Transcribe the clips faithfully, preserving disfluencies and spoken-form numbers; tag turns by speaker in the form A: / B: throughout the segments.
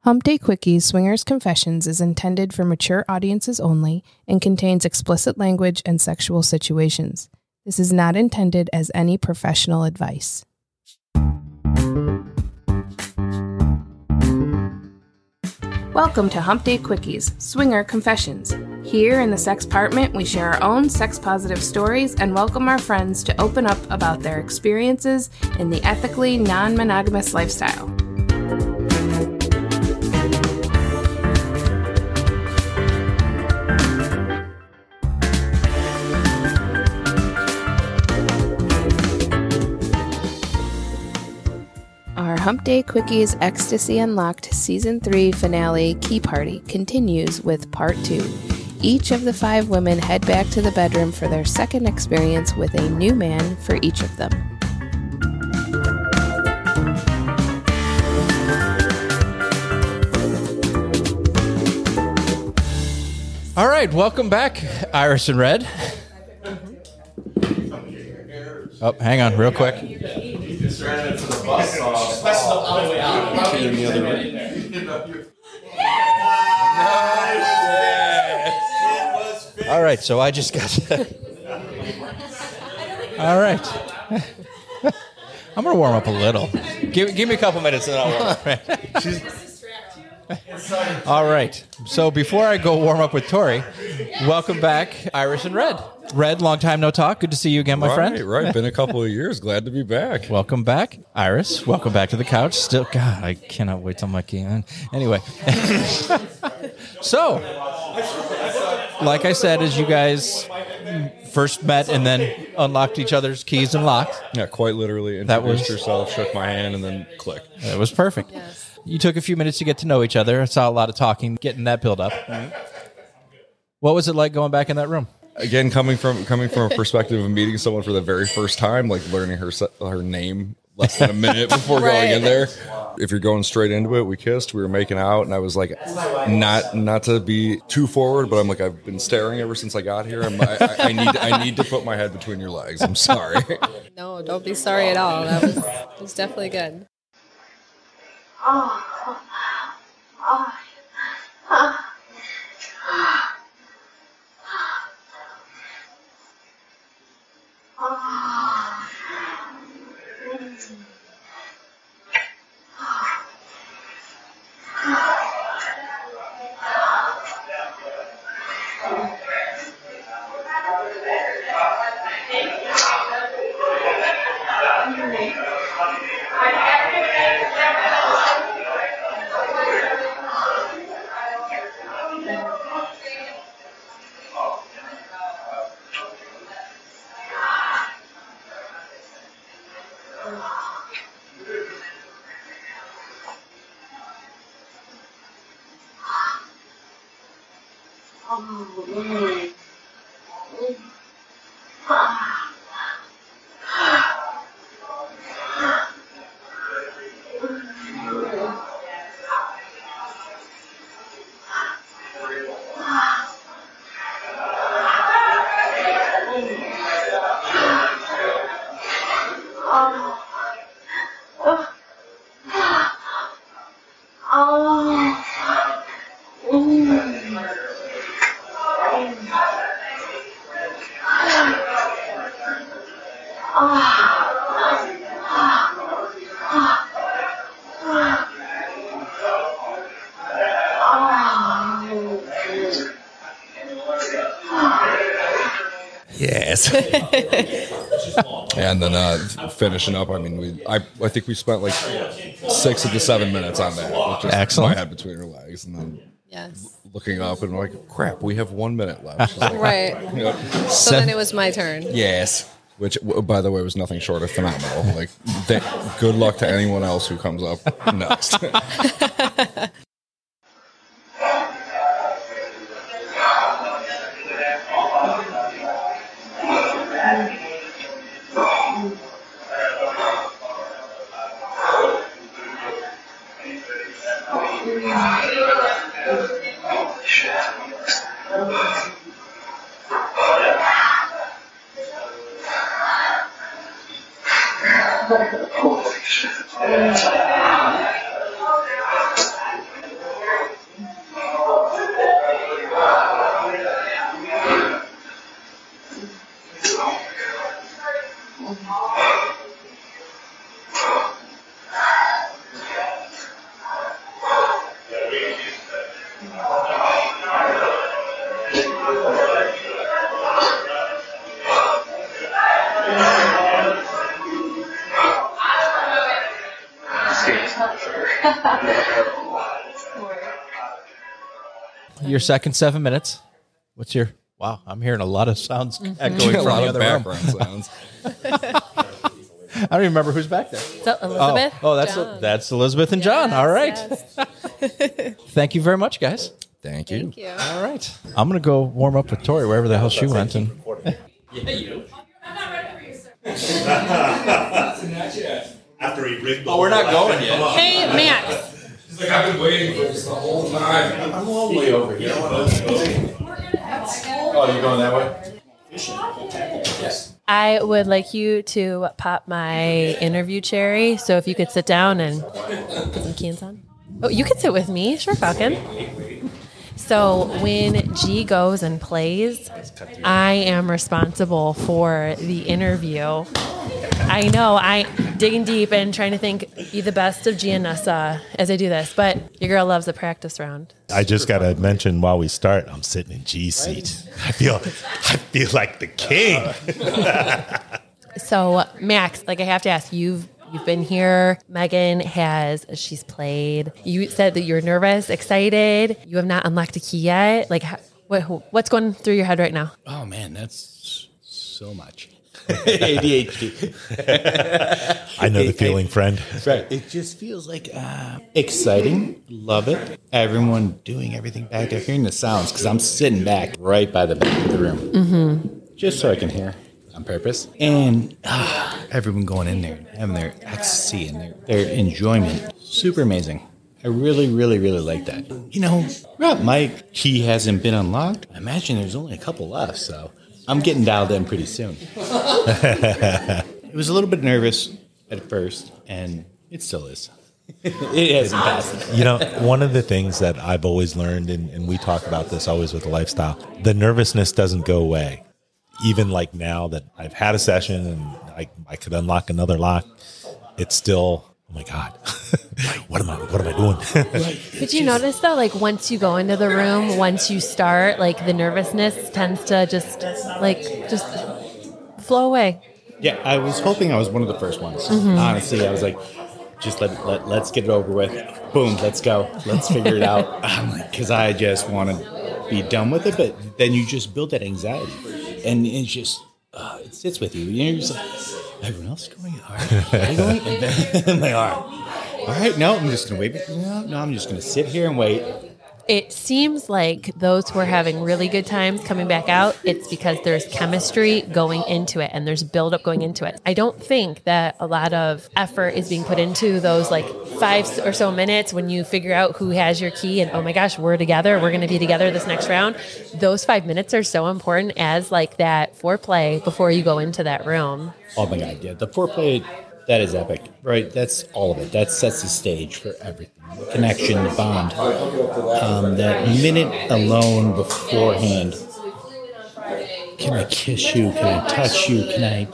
A: Hump Day Quickies Swingers Confessions is intended for mature audiences only and contains explicit language and sexual situations. This is not intended as any professional advice. Welcome to Hump Day Quickies Swinger Confessions. Here in the Sexpartment, we share our own sex-positive stories and welcome our friends to open up about their experiences in the ethically non-monogamous lifestyle. Our Hump Day Quickies Ecstasy Unlocked Season three finale Key Party continues with Part two. Each of the five women head back to the bedroom for their second experience with a new man for each of them.
B: All right, welcome back, Iris and Red. Oh, hang on, real quick. All right, so I just got. All right, I'm gonna warm up a little. Give, give me a couple minutes, and I'll warm up. All right. So before I go warm up with Tori, welcome back, Iris and Red. Red, long time no talk. Good to see you again, my
C: right,
B: friend.
C: Right, been a couple of years. Glad to be back.
B: Welcome back, Iris. Welcome back to the couch. Still, God, I cannot wait till my key on. Anyway, so like I said, as you guys first met and then unlocked each other's keys and locks.
C: Yeah, quite literally. Introduced
B: That was
C: yourself, shook my hand, and then click.
B: It was perfect.
D: Yes.
B: You took a few minutes to get to know each other. I saw a lot of talking, getting that build up. Mm-hmm. What was it like going back in that room?
C: Again, coming from coming from a perspective of meeting someone for the very first time, like learning her her name less than a minute before
D: Right.
C: going in there. If you're going straight into it, we kissed, we were making out, and I was like, not not to be too forward, but I'm like, I've been staring ever since I got here. I'm, I, I, I need I need to put my head between your legs. I'm sorry.
D: No, don't be sorry at all. That was, it was definitely good.
E: Oh, oh, oh, oh.
C: Yes. And then uh, finishing up, I mean, we I, I think we spent like six of the seven minutes on that. With just
B: Excellent.
C: My head between her legs, and then
D: Yes.
C: looking up and like, crap, we have one minute left. She's like,
D: Right.
C: you know,
D: So then it was my turn.
C: yes. Which, w- by the way, was nothing short of phenomenal. Like, th- good luck to anyone else who comes up next.
E: Holy shit.
B: your second seven minutes. What's your? Wow, I'm hearing a lot of sounds
D: Mm-hmm.
B: echoing
C: A
B: from
C: lot
B: the
C: of
B: other room.
C: background sounds.
B: I don't even remember who's back there.
D: So Elizabeth.
B: Oh, oh that's
D: John.
B: that's Elizabeth and John. All right.
D: Yes.
B: Thank you very much, guys.
C: Thank you.
D: Thank you.
B: All right. I'm gonna go warm up with Tori wherever the hell she went. And
F: After he rigged the
B: oh, we're not going yet.
D: Hey, Max.
C: He's like, I've been waiting for this the whole time.
F: I'm all the way over here.
B: Oh, you're going that way?
D: I would like you to pop my interview cherry. So if you could sit down and put some cans on. Oh, you can sit with me. Sure, Falcon. So when G goes and plays, I am responsible for the interview. I know, I digging deep and trying to think be the best of G and Nessa as I do this, but your girl loves a practice round.
F: I just got to mention while we start, I'm sitting in G's seat. I feel, I feel like the king.
D: So Max, like I have to ask, you've you've been here. Megan has, she's played. You said that you're nervous, excited. You have not unlocked a key yet. Like, how, what what's going through your head right now?
G: Oh man, that's so much. A D H D.
F: I know the feeling, friend.
G: Right. It just feels like uh, exciting. Love it. Everyone doing everything back there, hearing the sounds, because I'm sitting back right by the back of the room. Mm-hmm. Just so I can hear on purpose. And uh, everyone going in there and having their ecstasy and their, their enjoyment. Super amazing. I really, really, really like that. You know, Rob, my key hasn't been unlocked. I imagine there's only a couple left, so I'm getting dialed in pretty soon. It was a little bit nervous at first, and it still is. It hasn't passed.
F: You know, one of the things that I've always learned, and, and we talk about this always with the lifestyle, the nervousness doesn't go away. Even like now that I've had a session and I, I could unlock another lock, it's still, oh my God, what am I, what am I doing?
D: Did you notice though, like once you go into the room, once you start, like the nervousness tends to just like just flow away.
G: Yeah, I was hoping I was one of the first ones. Mm-hmm. Honestly, I was like, just let, let, let's get it over with. Boom, let's go. Let's figure it out. I'm like, because I just want to be done with it. But then you just build that anxiety. And it just, uh, it sits with you. You're just like, everyone else is going? All right. Are you going? And then I'm like, all right. All right, no, I'm just going to wait. No, no, I'm just going to sit here and wait.
D: It seems like those who are having really good times coming back out, it's because there's chemistry going into it and there's buildup going into it. I don't think that a lot of effort is being put into those like five or so minutes when you figure out who has your key and, oh my gosh, we're together. We're going to be together this next round. Those five minutes are so important as like that foreplay before you go into that room.
G: Oh my God, yeah. The foreplay, that is epic, right? That's all of it. That sets the stage for everything. The connection, the bond. Um, that minute alone beforehand. Can I kiss you? Can I touch you? Can I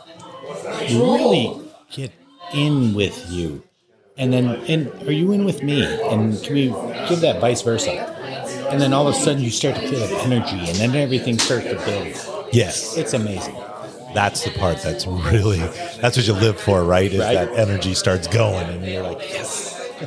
G: really get in with you? And then, and are you in with me? And can we give that vice versa? And then all of a sudden you start to feel that energy and then everything starts to build.
F: Yes.
G: It's amazing.
F: That's the part that's really, that's what you live for, right? Is
G: Right.
F: that energy starts going and you're like, yes.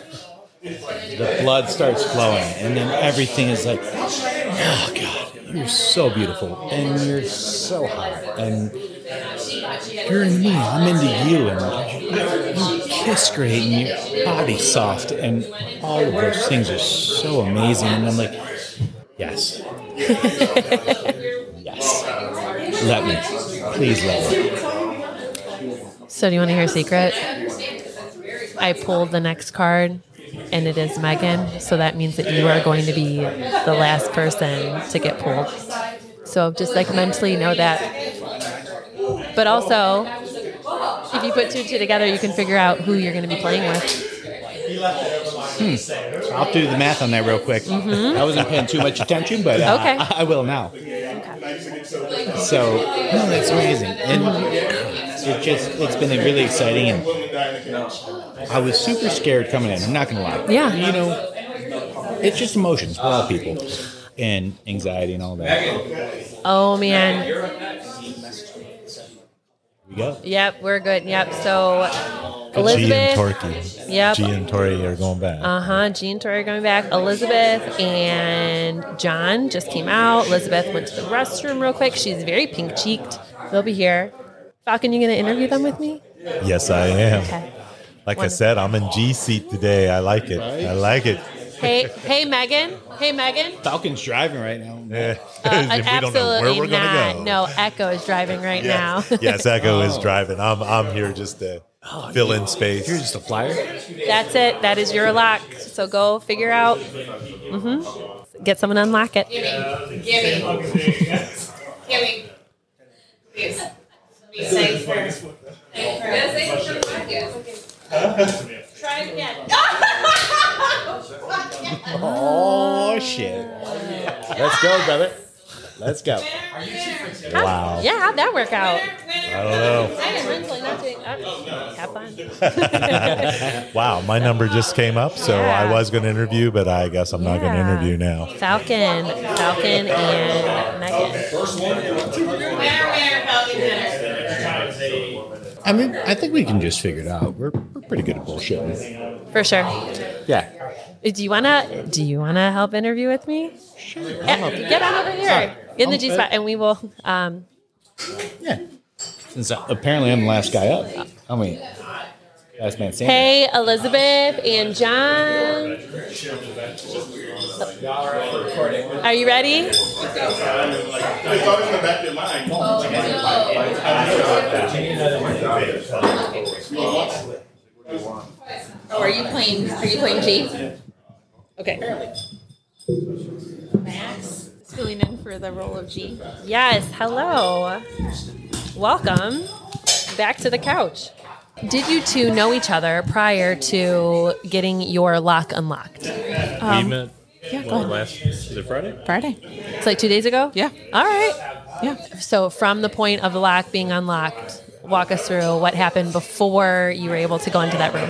G: The blood starts flowing, and then everything is like, oh God, you're so beautiful, and you're so hot, and you're in me, I'm into you, and you kiss great, and your body's soft, and all of those things are so amazing, and I'm like, yes. Yes. Let me. Please let me.
D: So do you want to hear a secret? I pulled the next card, and it is Megan. So that means that you are going to be the last person to get pulled. So just like mentally know that. But also, if you put two and two together, you can figure out who you're going to be playing with.
G: Hmm. I'll do the math on that real quick. Mm-hmm. I wasn't paying too much attention, but uh,
D: okay.
G: I, I will now. Okay. So, no, that's amazing. And it just, it's been really exciting. And I was super scared coming in. I'm not going to lie.
D: Yeah.
G: You know, it's just emotions. We're all people. And anxiety and all that.
D: Oh, man.
G: Here we go.
D: Yep, we're good. Yep. So
F: G
D: Elizabeth.
F: and Torquay.
D: Yep.
F: G and Tori are going back.
D: Uh huh. G and Tori are going back. Elizabeth and John just came out. Elizabeth went to the restroom real quick. She's very pink cheeked. They'll be here. Falcon, you going to interview them with me?
F: Yes, I am.
D: Okay.
F: Like
D: Wonderful.
F: I said, I'm in G seat today. I like it. I like it.
D: Hey, hey, Megan. Hey, Megan.
G: Falcon's driving right now.
F: Yeah.
D: Uh,
F: we don't know where
D: absolutely
F: we're going
D: not.
F: to go.
D: No, Echo is driving right
F: Yeah.
D: now.
F: Yes, Echo is driving. I'm I'm here just to fill in space.
G: You're just a flyer?
D: That's it. That is your lock. So go figure out. Mm-hmm. Get someone to unlock it.
A: Gimme. Gimme. Please. Be safe first. Try it again.
G: Oh, shit. Let's go, brother. Let's go.
F: Wow.
D: Yeah, how'd that work out?
F: I don't know.
D: I am mentally not doing. uh, Have fun.
F: Wow, my number just came up, so
D: Yeah.
F: I was going to interview, but I guess I'm not going to
D: Yeah.
F: interview now.
D: Falcon, Falcon, and Megan.
A: Winner, winner, Falcon dinner.
G: I mean, I think we can just figure it out. We're, we're pretty good at bullshitting.
D: For sure.
G: Yeah.
D: Do you wanna? Do you wanna help interview with me? Sure. Get on over here in the G spot, and we will. Um,
G: Yeah. Since uh, apparently I'm the last guy up. I mean, last man standing.
D: hey, Elizabeth and John. Are you ready?
A: Oh, are you playing? Are you playing G? Okay. Max is filling in for the role of G.
D: Yes. Hello. Welcome back to the couch. Did you two know each other prior to getting your lock unlocked?
H: we met
I: Yeah, go
H: well,
I: ahead.
H: last is it Friday?
I: Friday.
D: It's like two days ago?
I: Yeah.
D: All right.
I: Yeah.
D: So from the point of the lock being unlocked, walk us through what happened before you were able to go into that room.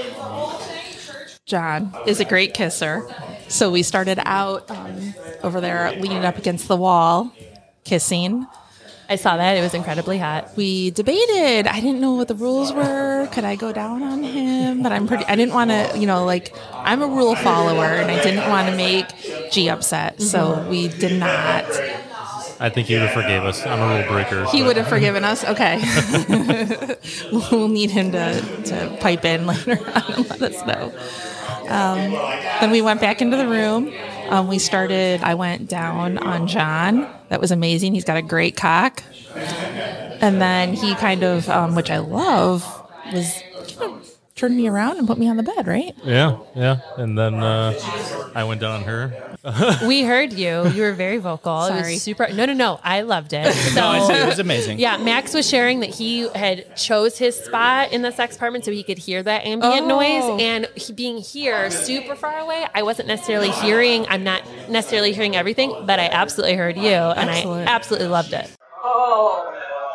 I: John is a great kisser. So we started out um, over there leaning up against the wall, kissing.
D: I saw that. It was incredibly hot.
I: We debated. I didn't know what the rules were. Could I go down on him? But I'm pretty, I didn't want to, you know, like, I'm a rule follower and I didn't want to make G upset. So we did not.
H: I think he would have forgave us. I'm a rule breaker.
I: He
H: so-
I: would have forgiven us. Okay. We'll need him to, to pipe in later on and let us know. Um, then we went back into the room. Um, we started, I went down on John. That was amazing. He's got a great cock. And then he kind of, um, which I love, was kind of turned me around and put me on the bed, right?
H: Yeah, yeah. And then uh, I went down on her.
D: We heard you. You were very vocal. It
I: Sorry.
D: was super. No, no, no. I loved it. So,
G: No, it's- it was amazing.
D: Yeah, Max was sharing that he had chose his spot in the sex apartment so he could hear that ambient
I: Oh.
D: noise. And he, being here, super far away, I wasn't necessarily hearing. I'm not necessarily hearing everything, but I absolutely heard you, and
I: Excellent.
D: I absolutely loved it.
E: Oh.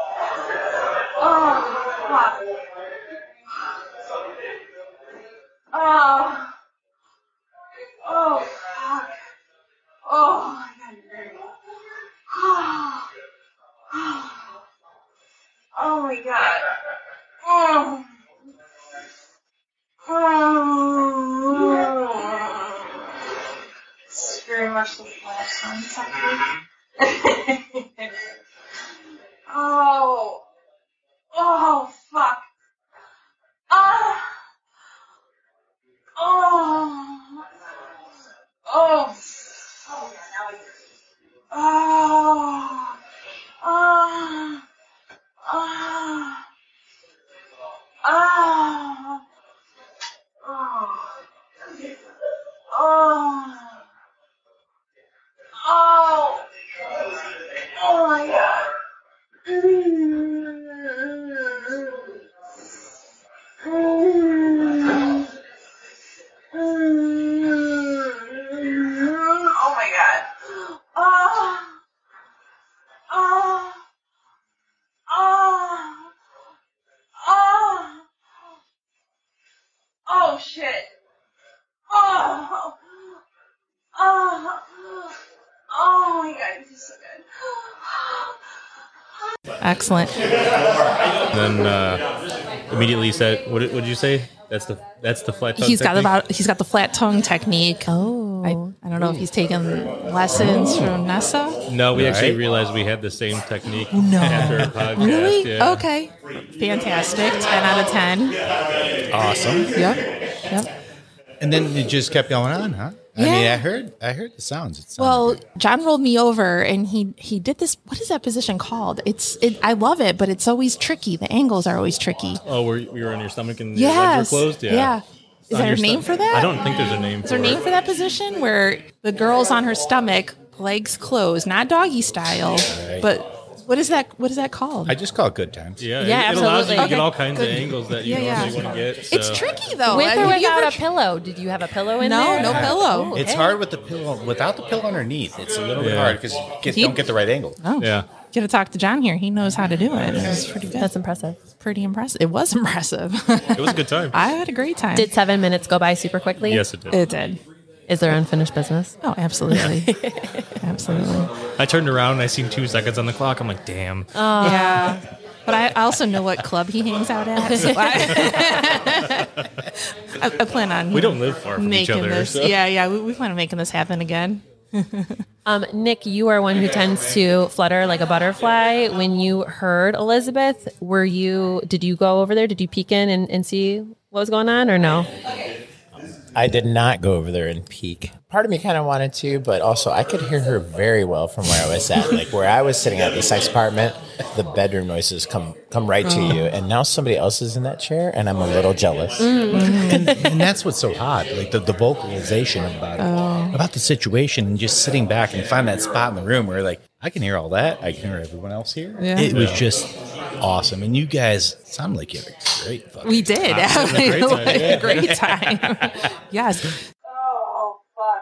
E: Oh, fuck. Oh. Oh, fuck. Oh, my God. Oh. Oh. Oh, my God. Oh. Oh. It's very much the last one. Oh. Oh, fuck. Ah. Oh. Oh. Oh. Oh. Ah. Ah. Ah. Oh. Oh. Oh. Oh my God. Mm. Mm. Mm. Oh my God. Oh. Oh. Oh. Oh. Oh shit. Oh. Oh. Oh my God, this is so good.
I: Excellent.
H: Then uh, immediately said, "What did, what did you say? That's the that's the flat tongue
I: He's got
H: technique?"
I: about he's got the flat tongue technique.
D: Oh,
I: I, I don't know if he's taken lessons from Nessa.
H: No, we actually
G: Right.
H: realized we had the same technique
I: No.
H: after our podcast.
I: Really?
H: Yeah.
I: Okay. Fantastic. ten out of ten.
G: Awesome.
I: Yep. Yep.
G: And then it just kept going on, huh? I
I: Yeah.
G: mean, I heard, I heard the sounds. It sounded
I: Well,
G: good.
I: John rolled me over and he he did this. What is that position called? It's it, I love it, but it's always tricky. The angles are always tricky.
H: Oh, were you, you were on your stomach and your
I: Yes.
H: legs were closed? Yeah.
I: Yeah. Is
H: On
I: there a
H: your
I: name
H: sto-
I: for that?
H: I don't think there's a name
I: Is
H: for
I: there a name
H: it.
I: for that position where the girl's on her stomach, legs closed, not doggy style,
G: Right.
I: but what is that? What is that called?
G: I just call it good times.
H: Yeah,
I: Yeah,
H: it, it allows you to
I: absolutely.
H: get all
I: Okay,
H: kinds
I: good.
H: of angles that you
I: Yeah, yeah.
H: normally wouldn't get.
I: It's
H: so.
I: tricky though.
D: with
I: I-
D: or
I: have you
D: without
I: ever
D: a pillow? Did you have a pillow in
I: No,
D: there?
I: no pillow.
D: Oh,
G: It's
D: okay.
G: hard with the pillow, without the pillow underneath. It's a little bit
H: Yeah.
G: hard because you get,
I: He-
G: don't get the right angle.
I: Oh,
H: Yeah.
I: Get to talk to John here. He knows how to do it. It was pretty good.
D: That's impressive.
I: Pretty impressive. It was impressive.
H: It was a good time.
I: I had a great time.
D: Did seven minutes go by super quickly?
H: Yes, it did.
I: it did?
D: Is there unfinished business?
I: Oh, absolutely, absolutely.
H: I turned around and I seen two seconds on the clock. I'm like, damn.
I: Yeah, but I also know what club he hangs out at. So I, I, I plan on
H: We don't live far from each
I: making
H: other.
I: this.
H: so-
I: Yeah, yeah. We, we plan on making this happen again.
D: Um, Nick, you are one who tends to flutter like a butterfly. When you heard Elizabeth, were you? Did you go over there? Did you peek in and, and see what was going on, or no?
J: I did not go over there and peek. Part of me kind of wanted to, but also I could hear her very well from where I was at. Like where I was sitting at the sex apartment, the bedroom noises come come right to you, and now somebody else is in that chair, and I'm a little jealous.
G: and, and that's what's so hot, like the, the vocalization about it, about the situation, and just sitting back and find that spot in the room where like I can hear all that, I can hear everyone else here.
I: Yeah.
G: It was just awesome, and you guys sound like you had a great fucking
I: We did.
G: time.
I: We
H: great time,
I: had
H: yeah.
I: a great time. Yes.
E: Oh, fuck.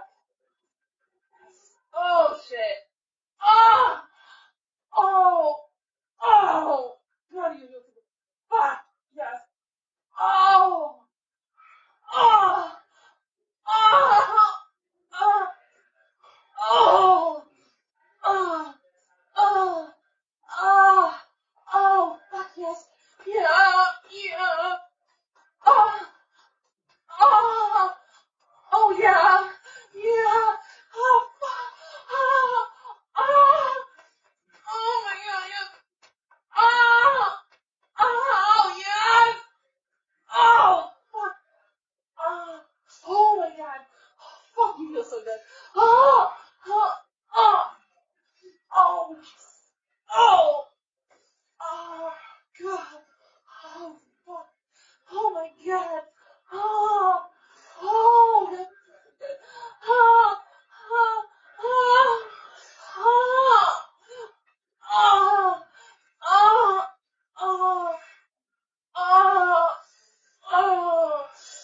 E: Oh, shit. Oh! Oh! Oh! What are you doing? Fuck! Yes. Oh! Oh! Oh! Oh! Oh! Oh! Oh! Oh! Oh! Fuck yes. Yeah! Yeah! Oh! Oh! Oh yeah! Yeah! Oh fuck! Oh! Oh! Oh my god! Yes! Oh! Oh yes! Oh! Fuck! Oh! Oh my god! Oh, fuck! You feel so good. Oh! Oh! Oh! Oh! Yes. Oh! Oh! God! Oh fuck! Oh my god! Oh! Oh, that's good. Oh, oh, oh, oh, oh, oh, oh, oh, oh,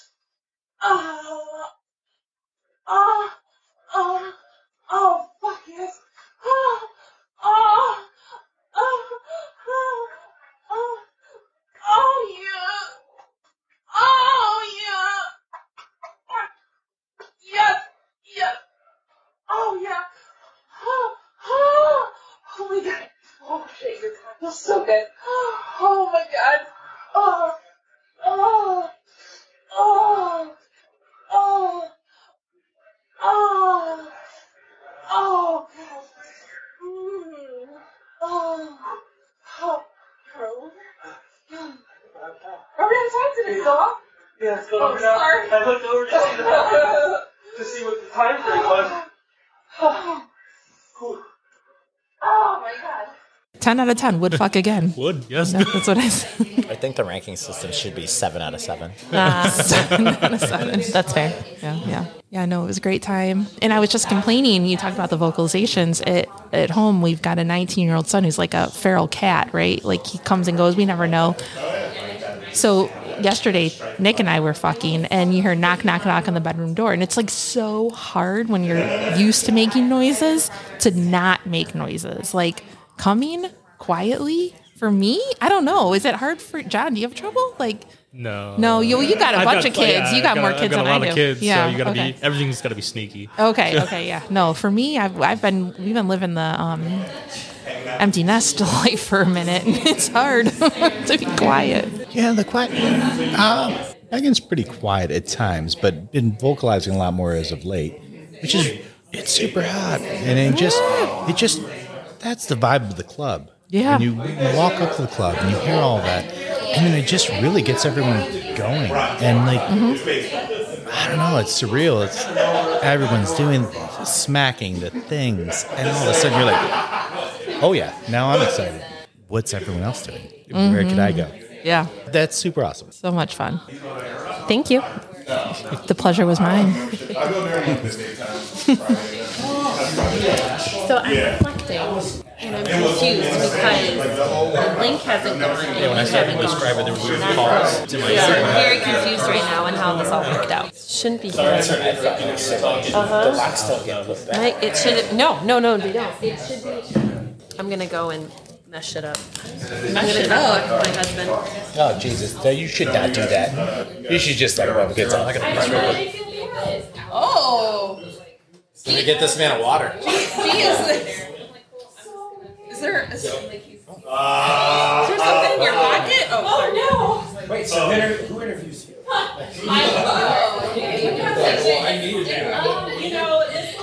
E: oh, oh, oh, oh, fuck yes. Oh, oh, oh, oh, oh, oh, yeah. Oh, yeah. Yes, yes. Oh yeah. Oh, oh, oh my god. Oh shit, your cock feels so good. Oh my god. Oh, oh, oh, oh, oh, oh god. Mm. Oh, oh, oh. Are we on time today, dog?
K: Yes, but
E: Oh, sorry.
K: I looked over to see the to see what the time frame was.
E: Oh, oh my god.
I: ten out of ten. Would fuck again.
H: Would, yes.
I: That's what I said.
J: I think the ranking system should be seven out of seven.
I: Seven out of seven.
D: That's fair.
I: Yeah, yeah. Yeah, no, it was a great time. And I was just complaining, you talked about the vocalizations. At, at home, we've got a nineteen-year-old son who's like a feral cat, right? Like he comes and goes, we never know. So yesterday, Nick and I were fucking, and you hear knock, knock, knock on the bedroom door. And it's like so hard when you're used to making noises to not make noises. Like coming quietly, for me, I don't know. Is it hard for John? Do you have trouble? Like,
H: No.
I: No, you you got a
H: I've
I: bunch
H: got-
I: of kids.
H: yeah,
I: you got,
H: I've
I: more
H: I've
I: kids
H: got
I: than
H: a lot
I: I do.
H: of kids,
I: yeah,
H: so you gotta
I: okay.
H: be everything's gotta be sneaky.
I: Okay, okay, yeah. No, for me, I've I've been we've been living the um, empty nest life for a minute, and it's hard to be quiet.
G: Yeah, the quiet. Uh, Megan's pretty quiet at times, but been vocalizing a lot more as of late, which is it's super hot, and it just it just that's the vibe of the club.
I: Yeah.
G: When you walk up to the club and you hear all that, and then it just really gets everyone going, and like mm-hmm. I don't know, it's surreal. It's everyone's doing smacking the things, and all of a sudden you're like, oh yeah, now I'm excited. What's everyone else doing? Mm-hmm. Where could I go?
I: Yeah.
G: That's super awesome.
I: So much fun.
D: Thank you.
I: The pleasure was mine.
D: So I'm reflecting, and I'm confused because the link hasn't gone, and you haven't gone.
B: it, there was a pause to my
D: I'm very confused right now on how this all worked out. Shouldn't be here. Uh-huh.
J: The locks don't get put back.
D: Right? It should. No, no, no, they don't. It should be. I'm gonna go and mess shit up. I'm gonna talk to my husband.
J: Oh, Jesus. No, you should not do that. You should just let him have a good time.
E: Oh.
J: Let me get this man a water.
E: Gee, is this? Is there? Is, is there something in your pocket? Oh, oh no.
J: Wait, so who interviews you?
E: I needed you. You know, it's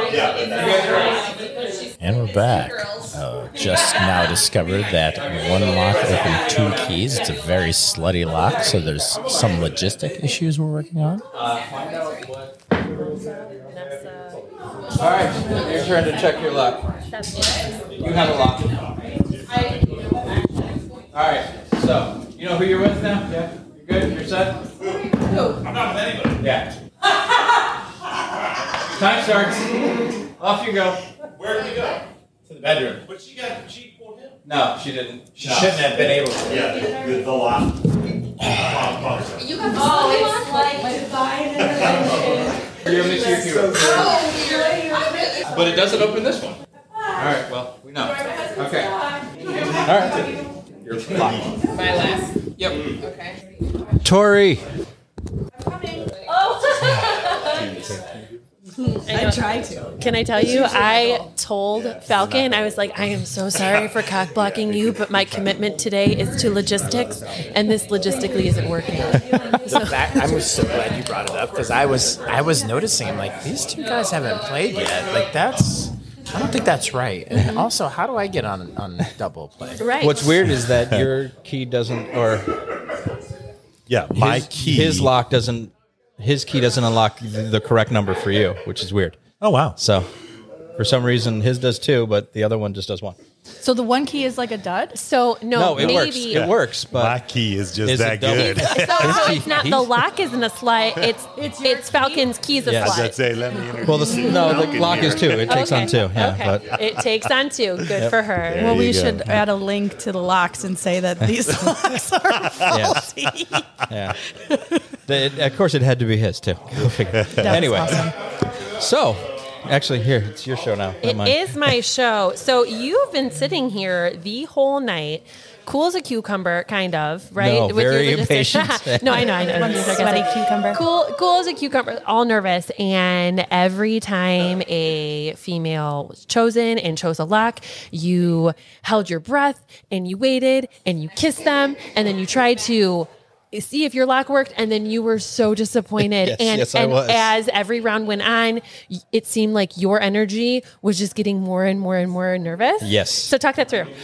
E: a
J: And we're back. Uh, just now discovered that one lock opened two keys. It's a very slutty lock, so there's some logistic issues we're working on.
B: All right, your turn to check your lock. You have a lock. All right, so you know who you're with now? Yeah, you're good. You're set.
E: No.
B: I'm not with anybody. Yeah. Time starts. Off you go.
L: Where did we go?
B: To the bedroom.
L: But she got she pulled him.
B: No, she didn't.
J: She shouldn't have been able to.
L: Yeah, the, the lock.
E: You got oh, it's like divine intervention.
B: You're missing your key.
E: Oh, you're
B: But it doesn't open this one. All right, well, we know. Okay. All right. You're locked.
E: my last.
B: Yep.
E: Okay.
B: Tori.
D: I tried to. Can I tell you, I told Falcon, I was like, I am so sorry for cock blocking you, but my commitment today is to logistics, and this logistically isn't working.
J: The fact, I'm so glad you brought it up because I was I was noticing, I'm like, these two guys haven't played yet. Like, that's, I don't think that's right. And also, how do I get on on double play?
D: Right.
B: What's weird is that your key doesn't, or
F: yeah, my
B: his,
F: key,
B: his lock doesn't, his key doesn't unlock the, the correct number for you, which is weird.
F: Oh wow!
B: So, for some reason, his does two, but the other one just does one.
I: So the one key is like a dud?
D: So, no,
B: No, it
D: maybe.
B: works. It works, but
F: my key is just
B: is
F: that
B: it double?
F: good.
D: So, so it's not, the lock isn't a slide, it's it's, it's Falcon's key's a
B: Yes.
D: slide.
F: I'd say, let me introduce
B: Well, the, no, the lock is two. It takes
D: Okay.
B: on two. Yeah,
D: okay.
B: but
D: It takes on two. Good
B: Yep.
D: for her.
F: There
I: Well, we
F: you go.
I: should add a link to the locks and say that these locks are faulty.
B: yeah. The- it- of course, it had to be his too. Go figure. Anyway,
I: awesome.
B: so actually, here it's your show now. not
D: It
B: mine.
D: is my show. So you've been sitting here the whole night, cool as a cucumber, kind of, right?
B: No, very
D: your logistics.
B: impatient.
D: no, I know, I know.
I: One
D: These are
I: sweaty
D: guys.
I: cucumber.
D: Cool, cool as a cucumber, all nervous. And every time a female was chosen and chose a lock, you held your breath and you waited and you kissed them and then you tried to see if your lock worked, and then you were so disappointed.
B: Yes,
D: and
B: yes, I
D: and
B: was.
D: as every round went on, y- it seemed like your energy was just getting more and more and more nervous.
B: Yes.
D: So talk that through.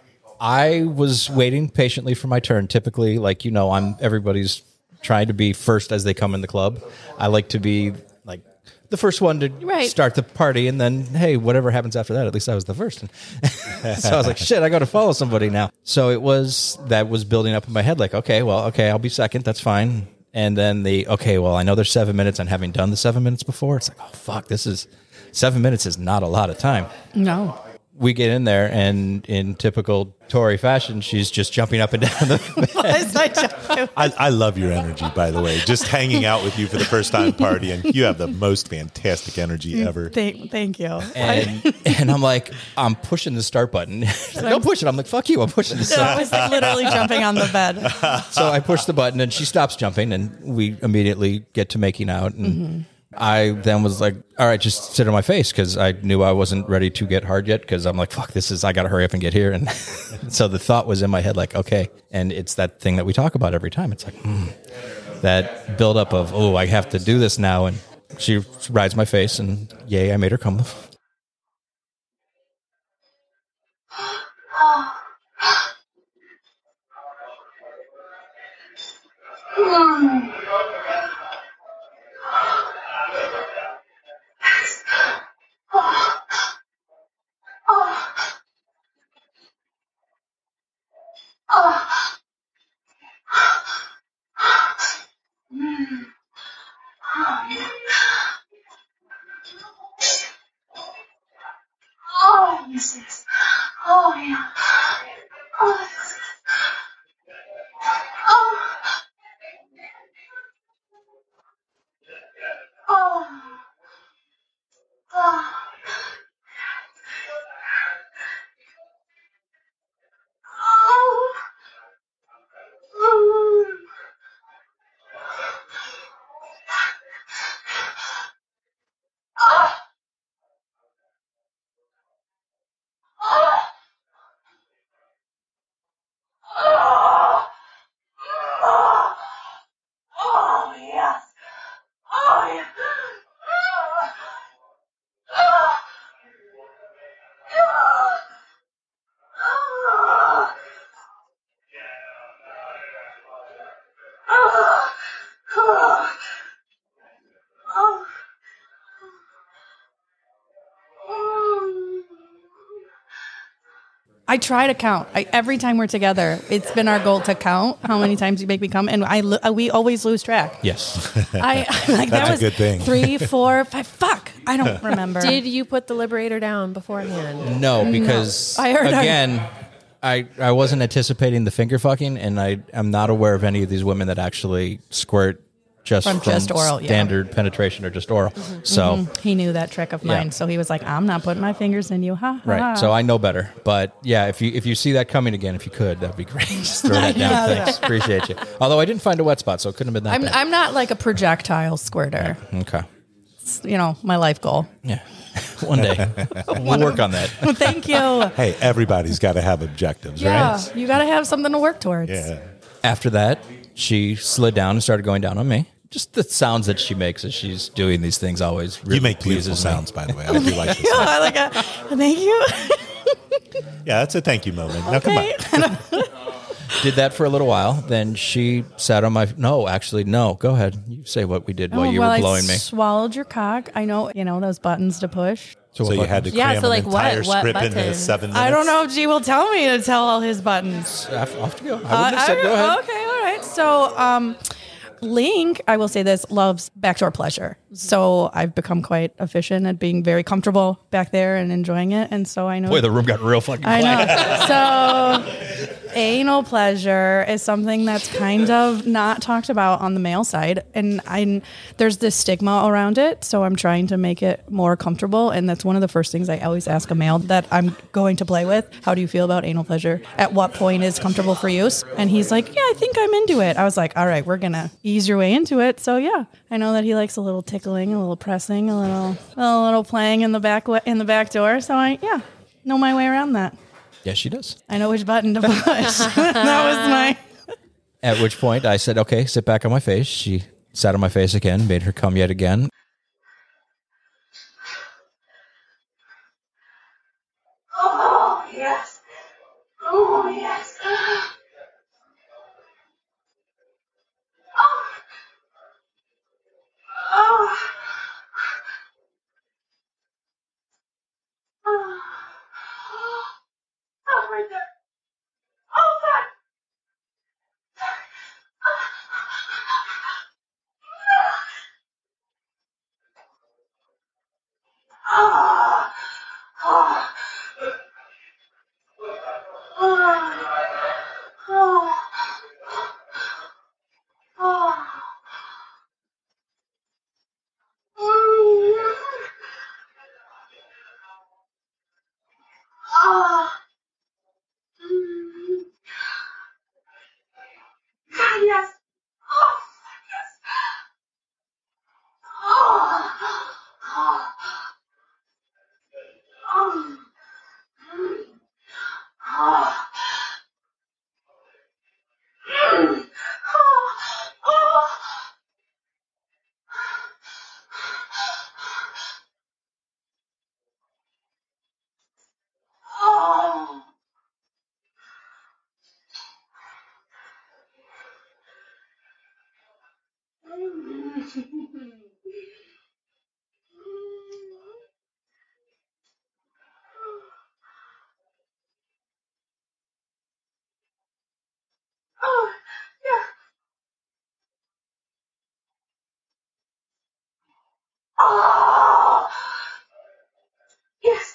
B: I was waiting patiently for my turn. Typically, like you know, I'm everybody's trying to be first as they come in the club. I like to be like the first one to
D: Right.
B: start the party, and then hey, whatever happens after that, at least I was the first. So I was like, shit, I got to follow somebody now. So it was that was building up in my head, like, okay, well, okay, I'll be second, that's fine. And then the okay, well, I know there's seven minutes, and having done the seven minutes before, it's like, oh fuck, this is seven minutes is not a lot of time.
I: No.
B: We get in there, and in typical Tori fashion, she's just jumping up and down the
I: Why is my job?
F: I, I love your energy, by the way. Just hanging out with you for the first time party, and you have the most fantastic energy ever.
I: Thank, thank you.
B: and and I'm like, I'm pushing the start button. Don't push it. I'm like, fuck you. I'm pushing the
I: So I
B: start.
I: was literally jumping on the bed.
B: So I push the button, and she stops jumping, and we immediately get to making out, and I then was like, all right, just sit on my face because I knew I wasn't ready to get hard yet because I'm like, fuck, this is, I got to hurry up and get here. And so the thought was in my head like, okay. And it's that thing that we talk about every time. It's like, mm, that buildup of, oh, I have to do this now. And she rides my face and yay, I made her come.
E: Oh, yes. Oh, yeah. Oh, yes. Oh. Oh. Oh. Oh. Mm. Ah. Ah. Oh. Oh. Oh, yes. Oh, yeah. Oh. Oh. Oh. Oh. Oh. Oh. Oh.
M: I try to count. I, every time we're together, it's been our goal to count how many times you make me come, and I lo- we always lose track.
B: Yes.
M: I like that
F: That's a
M: was
F: good thing.
M: three, four, five. Fuck, I don't remember.
D: Did you put the Liberator down beforehand?
B: No, because
M: No. I heard I-
B: again, I, I wasn't anticipating the finger fucking, and I am not aware of any of these women that actually squirt just
M: From
B: from,
M: just oral, yeah.
B: standard penetration or just oral. So
M: Mhm. He knew that trick of mine,
B: Yeah.
M: so he was like, "I'm not putting my fingers in you." Ha ha.
B: right,
M: ha.
B: so I know better. But yeah, if you if you see that coming again, if you could, that'd be great. Just throw that down.
M: Yeah.
B: Thanks, appreciate you. Although I didn't find a wet spot, so it couldn't have been that
M: I'm
B: bad.
M: I'm not like a projectile squirter.
B: Okay.
M: It's, you know, my life goal.
B: Yeah. One day we'll work on that.
M: Thank you.
F: Hey, everybody's got to have objectives,
M: Yeah,
F: right?
M: you got to have something to work towards.
F: Yeah.
B: After that, she slid down and started going down on me. Just the sounds that she makes as she's doing these things always really
F: You make beautiful
B: pleases me.
F: sounds, by the way. I do like this.
M: Yeah, I like it. Thank you.
F: Yeah, that's a thank you moment. Now, come on.
B: Did that for a little while. Then she sat on my. No, actually, no. Go ahead. You say what we did while
M: Oh,
B: you
M: well,
B: were blowing
M: I
B: me.
M: swallowed your cock. I know, you know, those buttons to push.
F: So you had to
D: Yeah,
F: cram
D: so, like,
F: an
D: what-
F: entire
D: what
F: script into
D: button?
F: seven minutes.
M: I don't know if G will tell me to tell all his buttons.
B: Off off to go. I wouldn't
M: Uh,
B: have said
M: I-
B: go ahead.
M: Okay, all right. So, um, Link, I will say this, loves backdoor pleasure. So I've become quite efficient at being very comfortable back there and enjoying it. And so I know.
B: Boy, the room got real fucking
M: I
B: quiet.
M: know. So anal pleasure is something that's kind of not talked about on the male side. And I there's this stigma around it. So I'm trying to make it more comfortable. And that's one of the first things I always ask a male that I'm going to play with. How do you feel about anal pleasure? At what point is comfortable for use? And he's like, yeah, I think I'm into it. I was like, all right, we're going to ease your way into it. So yeah, I know that he likes a little tickling, a little pressing, a little, a little playing in the back, in the back door. So I, yeah, know my way around that.
B: Yes, she does.
M: I know which button to push. That was my.
B: At which point I said, okay, sit back on my face. She sat on my face again, made her come yet again.
E: Oh, yes. Oh, yes. Oh. Oh. Oh. Oh, my God. Oh, God. Ah. Ah. Oh. Yes.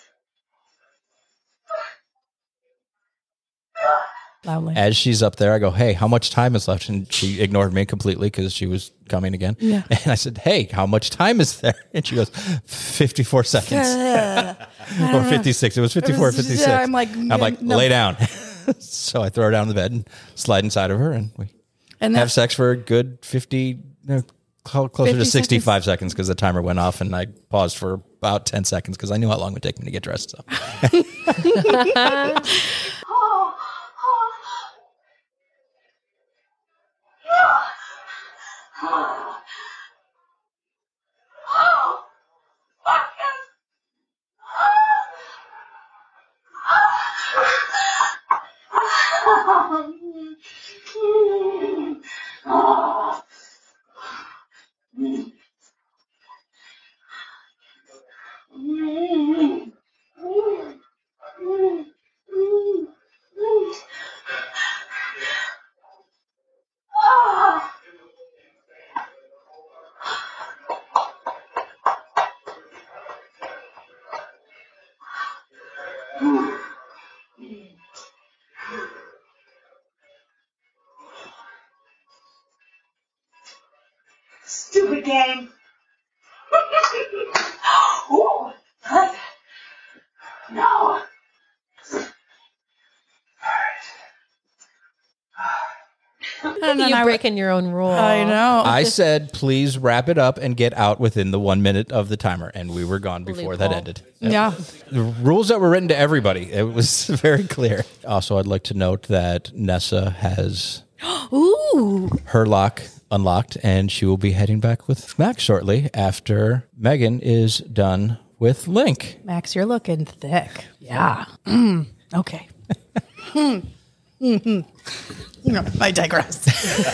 M: Loudly.
B: As she's up there, I go, hey, how much time is left? And she ignored me completely because she was coming again.
M: Yeah.
B: And I said, hey, how much time is there? And she goes, fifty-four seconds. Or fifty-six. It was fifty-four,
M: It was-
B: fifty-six.
M: yeah, I'm like,
B: I'm like,
M: no.
B: lay down. So I throw her down on the bed and slide inside of her, and we
M: And
B: have
M: that-
B: sex for a good fifty, no, cl- closer to
M: fifty
B: sixty-five seconds because the timer went off, and I paused for about ten seconds because I knew how long it would take me to get dressed. So.
E: Oh. Oh. Oh. Fuck yes. Oh. Stupid game. Ooh, what? No.
M: And then
D: You
M: I-
D: breaking your own rule.
M: I know.
B: I said, please wrap it up and get out within the one minute of the timer. And we were gone before that
D: Loophole.
B: ended.
M: Yeah.
B: The rules that were written to everybody, it was very clear. Also, I'd like to note that Nessa has
M: Ooh.
B: her lock unlocked, and she will be heading back with Max shortly after Megan is done with Link.
M: Max, you're looking thick. Yeah. Mm. Okay. Hmm. Mm-hmm. No, I digress.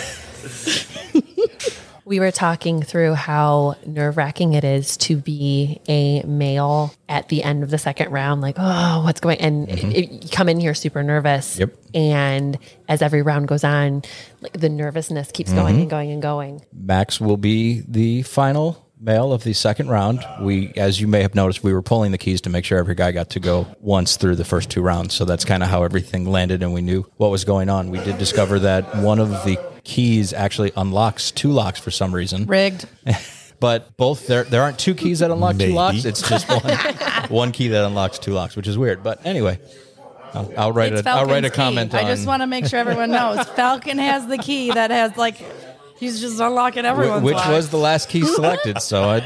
D: We were talking through how nerve-wracking it is to be a male at the end of the second round, like, oh, what's going on? And
B: Mhm.
D: it, you come in here super nervous.
B: Yep.
D: And as every round goes on, like the nervousness keeps going
B: Mhm.
D: and going and going.
B: Max will be the final male of the second round. We, as you may have noticed, we were pulling the keys to make sure every guy got to go once through the first two rounds. So that's kind of how everything landed, and we knew what was going on. We did discover that one of the keys actually unlocks two locks for some reason.
M: Rigged.
B: But both there there aren't two keys that unlock
F: Maybe.
B: two locks. It's just one one key that unlocks two locks, which is weird. But anyway, I'll, I'll write
M: It's
B: a I'll write a
M: Falcon's
B: comment
M: key.
B: on.
M: I just want to make sure everyone knows Falcon has the key that has like he's just unlocking everyone's
B: Wh- which
M: lock.
B: was the last key selected. So I.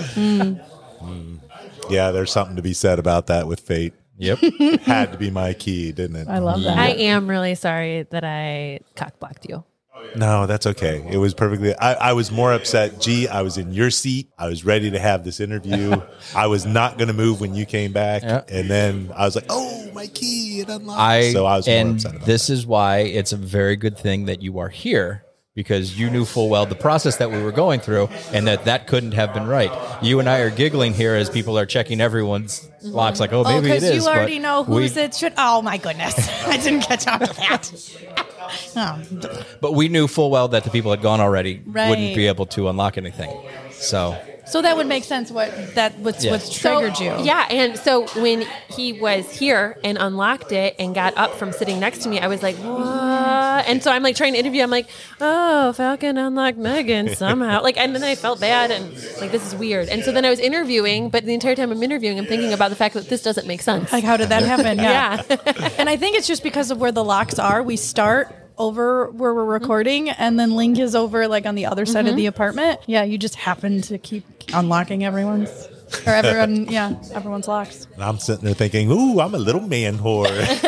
M: Mm.
F: Yeah, there's something to be said about that with fate.
B: Yep.
F: Had to be my key, didn't it?
M: I love that.
D: I am really sorry that I cock-blocked you.
F: No, that's okay. It was perfectly. I, I was more upset. Gee, I was in your seat. I was ready to have this interview. I was not going to move when you came back,
B: Yeah.
F: and then I was like, "Oh, my key! It unlocked."
B: I
F: so I was more
B: and
F: upset about
B: this is why it's a very good thing that you are here, because you knew full well the process that we were going through, and that that couldn't have been right. You and I are giggling here as people are checking everyone's locks, like, oh, maybe it
M: because
B: is.
M: you already
B: but
M: know whose
B: we,
M: it should. Oh my goodness, I didn't catch on to that. Oh.
B: But we knew full well that the people had gone already
M: Right.
B: wouldn't be able to unlock anything. So
M: So that would make sense. What that what's
B: Yeah.
M: what's triggered
D: So,
M: you?
D: Yeah, and so when he was here and unlocked it and got up from sitting next to me, I was like, what? And so I'm like trying to interview. I'm like, oh, Falcon unlocked Megan somehow. Like, and then I felt bad and like, this is weird. And so then I was interviewing, but the entire time I'm interviewing, I'm thinking about the fact that this doesn't make sense.
M: Like, how did that happen? Yeah.
D: Yeah.
M: And I think it's just because of where the locks are. We start over where we're recording, and then Link is over like on the other side of the apartment. Yeah, you just happen to keep unlocking everyone's or everyone. Yeah, everyone's locks.
F: it. And I'm sitting there thinking, "Ooh, I'm a little man whore."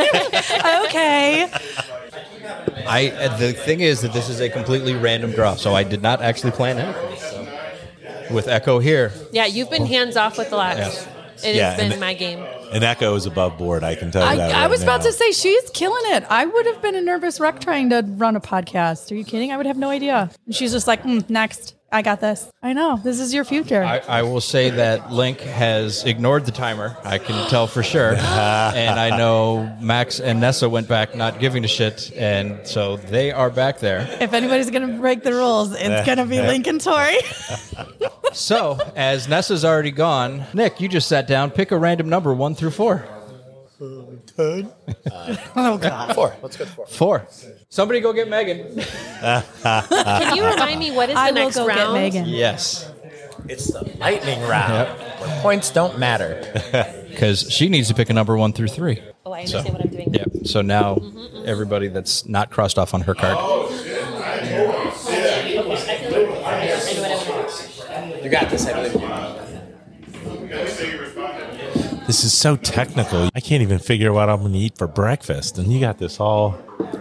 M: Okay.
B: I uh, the thing is that this is a completely random draw, so I did not actually plan anything. So. With Echo here,
D: Yeah, you've been hands off with the locks.
B: Yes.
D: It
F: Yeah,
D: has been
F: and-
D: my game.
F: And Echo is above board. I can tell you
M: I,
F: that.
M: I
F: right
M: was about
F: now.
M: to say she's killing it. I would have been a nervous wreck trying to run a podcast. Are you kidding? I would have no idea. And she's just like, mm, next. I got this. I know. This is your future.
B: I, I will say that Link has ignored the timer. I can tell for sure. And I know Max and Nessa went back not giving a shit. And so they are back there.
M: if anybody's going to break the rules, it's going to be Link and Tori.
B: So, as Nessa's already gone, Nick, you just sat down. Pick a random number, one through four.
J: Good. Uh, oh, God. Four. Let's go to four.
B: Four. Somebody go get Megan.
D: Can you remind me what is the
M: I will
D: next
M: go get
D: round?
M: Megan.
B: Yes.
J: It's the lightning round.
B: Yep.
J: Where points don't matter.
B: Because she needs to pick a number one through three.
D: Oh, I understand what I'm doing.
B: Yeah. So now everybody that's not crossed off on her card.
J: You got this, I believe.
F: This is so technical. I can't even figure out what I'm going to eat for breakfast. And you got this all.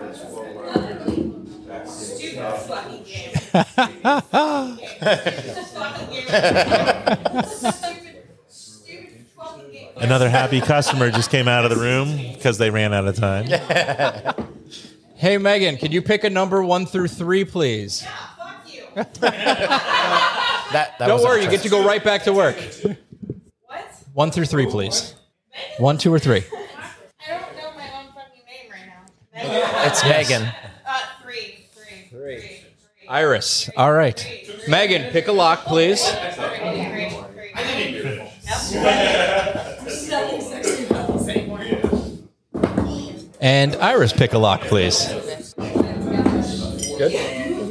F: Another happy customer just came out of the room because they ran out of time.
B: Hey, Megan, can you pick a number one through three, please?
J: That, that
B: Don't
J: was
B: worry, you
J: a-
B: get to go right back to work.
E: What?
B: One through three, please. One, two, or three.
E: I don't know my own fucking name right now.
J: It's
B: Yes.
J: Megan.
E: Uh, three, three, three, three.
B: Iris. All right. Megan, pick a lock, please. And Iris, pick a lock, please. Good.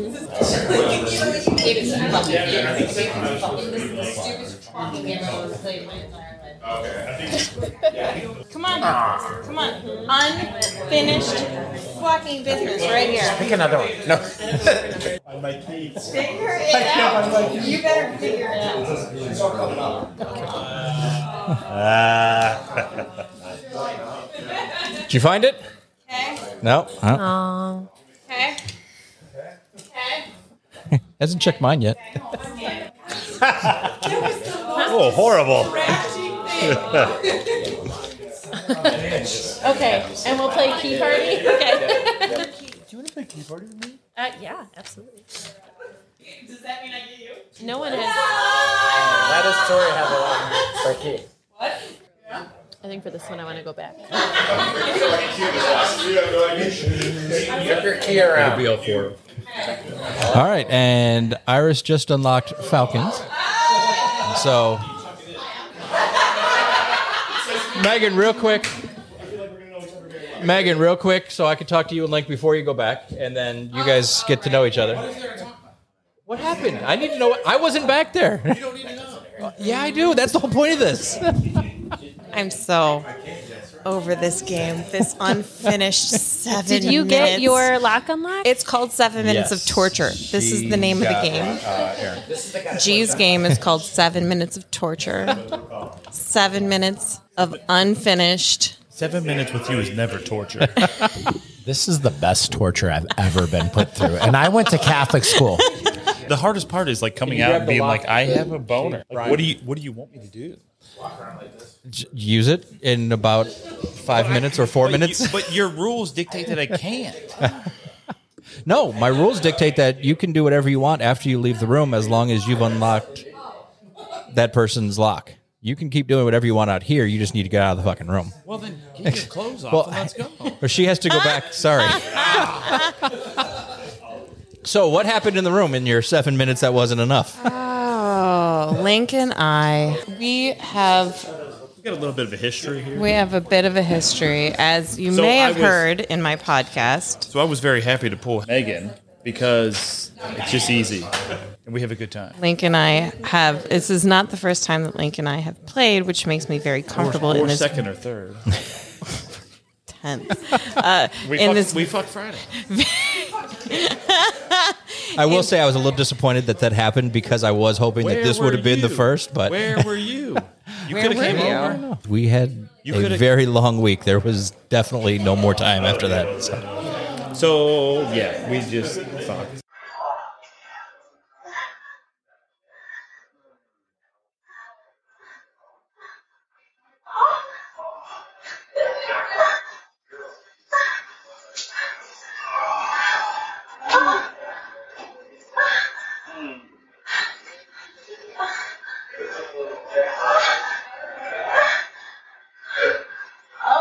E: Come on, come on. Unfinished fucking business right here.
J: Pick another one. No.
E: Figure it out. You better figure it out.
B: Did you find it?
E: Okay.
B: No. Huh?
D: Oh.
E: Okay. Okay.
B: Hasn't checked mine yet.
F: Oh, horrible.
D: Okay, and we'll play Key Party? Okay.
F: Do you want to play Key Party with me?
D: Uh, yeah, absolutely.
E: Does that mean I get you?
D: No one has.
J: Why does Tori have a lot for key?
E: What?
D: I think for this one, I want to go back.
J: Flip your key around.
B: It'll be all four. All right, and Iris just unlocked Falcons. So, Megan, real quick. Megan, real quick, so I can talk to you and Link before you go back, and then you guys get to know each other. What happened? I need to know. What, I wasn't back there. You don't need to know. Yeah, I do. That's the whole point of this.
N: I'm so over this game. This unfinished seven
D: Did you
N: minutes.
D: get your lock unlocked?
N: It's called Seven Minutes
B: Yes.
N: of Torture. This is the name of the game.
B: Uh,
N: G's game is called Seven Minutes of Torture. Seven minutes of unfinished.
L: Seven minutes with you is never torture.
J: This is the best torture I've ever been put through. And I went to Catholic school.
L: The hardest part is like coming
B: you
L: out
B: grab
L: and
B: the
L: being
B: lock?
L: like, I have a boner. Like, what do you What do you want me to do?
B: J- use it in about five minutes or four
L: But
B: minutes.
L: you- but your rules dictate that I can't.
B: No, my rules dictate that you can do whatever you want after you leave the room as long as you've unlocked that person's lock. You can keep doing whatever you want out here. You just need to get out of the fucking room.
L: Well, then get your clothes off
B: Well,
L: and let's go.
B: Or she has to go back. Sorry. So what happened in the room in your seven minutes that wasn't enough?
N: Oh, Link and I, we have
L: We got a little bit of a history here.
N: we have a bit of a history, as you
L: So
N: may
L: I
N: have
L: was-
N: heard in my podcast.
L: So I was very happy to pull Megan because it's just easy and we have a good time.
N: Link and I have. This is not the first time that Link and I have played, which makes me very comfortable
L: or,
N: in
L: or
N: this
L: second or third.
N: tense. Uh,
L: We
N: in
L: fuck,
N: this
L: we fuck Friday.
B: I will say I was a little disappointed that that happened because I was hoping that
L: Where
B: this would
L: were
B: have been the
L: you?
B: first. But
L: Where were you? You
N: Where
L: could have
N: were
L: came
N: you?
L: over.
B: we had
L: You
B: a
L: coulda-
B: very long week. There was definitely no more time after that. So.
L: So yeah, we just fucked.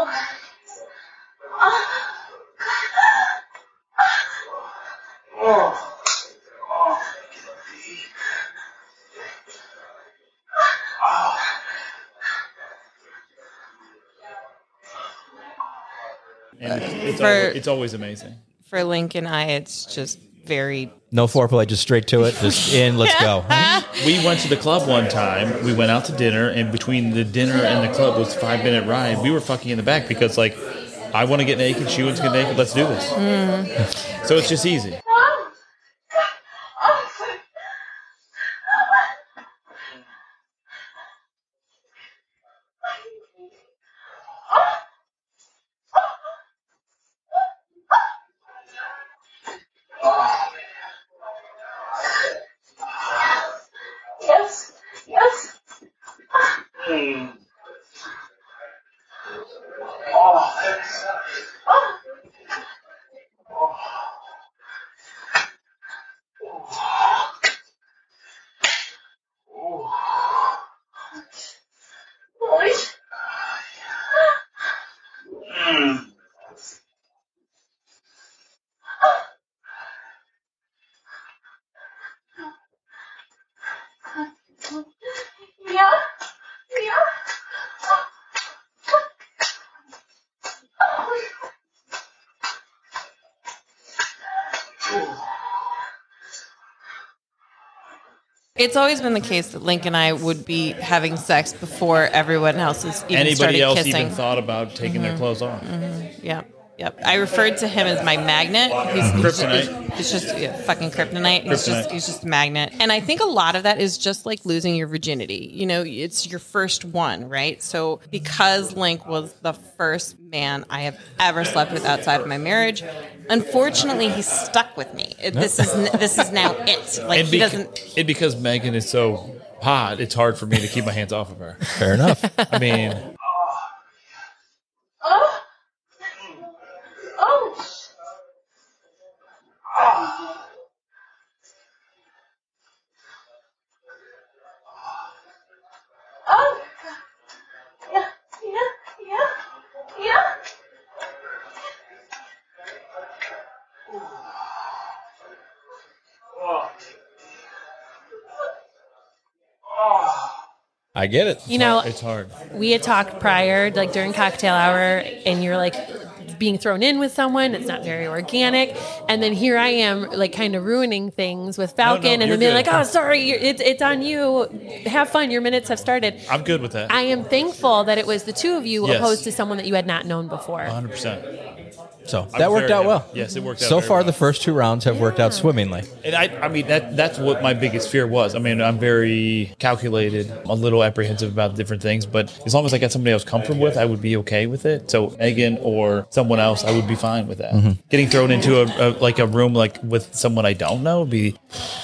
E: Oh.
L: And it's, it's,
N: For-
L: always, it's always amazing.
N: For Link and I, it's just very.
B: No foreplay, just straight to it. Just in, let's go.
L: We went to the club one time. We went out to dinner, and between the dinner and the club was a five minute ride. We were fucking in the back because, like, I want to get naked, she wants to get naked. Let's do this.
N: Mm.
L: So it's just easy.
E: Yes, yes. Mm. Oh. Oh. Holy. Mm. Yeah, yeah.
N: It's always been the case that Link and I would be having sex before everyone else has even
L: Anybody
N: started
L: else
N: kissing.
L: even thought about taking their clothes off?
N: Mm-hmm. Yep. Yep. I referred to him as my magnet. He's,
L: Kryptonite.
N: He's, he's just yeah, fucking kryptonite. He's
L: Kryptonite.
N: just he's just a magnet. And I think a lot of that is just like losing your virginity. You know, it's your first one, right? So because Link was the first man I have ever slept with outside of my marriage, unfortunately, he's stuck with me. It- This is this is now it. Like
L: and,
N: he
L: bec-
N: doesn't.
L: and because Megan is so hot, it's hard for me to keep my hands off of her.
B: Fair enough.
L: I mean,
E: Oh. Oh. Oh. Oh. Yeah, yeah, yeah, yeah. Oh. Oh.
B: I get it.
D: You know,
L: it's hard.
D: We had talked prior, like during cocktail hour, and you're like being thrown in with someone. It's not very organic. And then here I am, like kind of ruining things with Falcon,
L: no,
D: and
L: you're
D: then being
L: good.
D: like, "Oh, sorry, you're- it's it's on you. Have fun. Your minutes have started."
L: I'm good with that.
D: I am thankful that it was the two of you
L: Yes.
D: opposed to someone that you had not known before.
L: one hundred percent.
B: So
L: I'm
B: that worked
L: very
B: out well.
L: happy. Yes, it worked out
B: So
L: very
B: far,
L: well.
B: the first two rounds have worked out swimmingly.
L: And I, I mean, that that's what my biggest fear was. I mean, I'm very calculated, a little apprehensive about different things, but as long as I got somebody I was comfortable with, I would be okay with it. So Megan or someone else, I would be fine with that.
B: Mhm.
L: Getting thrown into a, a like a room like with someone I don't know would be.